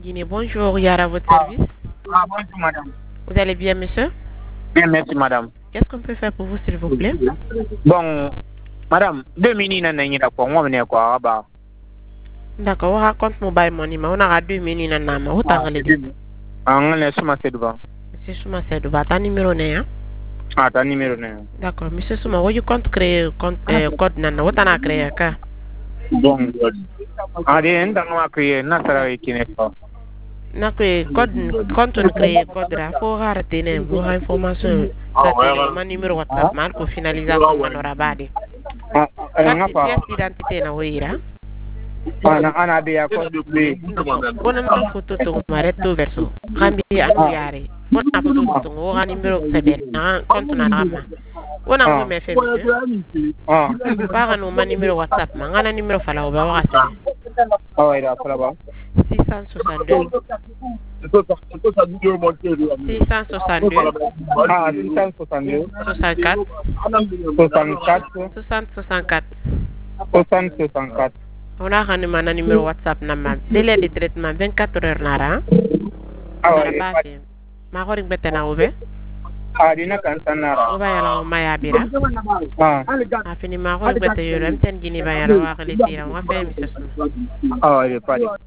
Guinée, bonjour, Yara, à votre service. Ah, bonjour, madame. Vous allez bien, monsieur? Bien, merci, madame. Qu'est-ce qu'on peut faire pour vous, s'il vous plaît? Bon, madame, 2 minutes, on va quoi, bah. D'accord, on raconte mobile money, mais on aura 2 minutes, nanana. Où t'as relé? On est sur ma cédule. Monsieur Souma, c'est de votre numéro, né? Ah, ta numéro, né? D'accord, monsieur Souma, où you compte créer code, nana? Où t'en as créé, quoi? Bon, ah, des gens qui ont créé, n'a pas été Na créé code, quand on crée code, là, faut arrêter, né? Vos informations, mon numéro WhatsApp, mal, pour finaliser comme manora badi. Pièce d'identité, na oui, là? Ana be ya ko be Bona na photo to mareto verso kambi anu yare bona photo to ngora nimero sebel na konto na rama bona ngo me fe para no ma nimero whatsapp ma ngana nimero fala oba wa se ira fala ba 662 ah 662 64 64 on a un numéro WhatsApp nama délai de traitement 24 heures nara ma horing betena obe dina kan sanara oba yala ma ya bira afini ma horing bete yoro mten gini ba yala wa khali sira wa fe mi sesu ire pali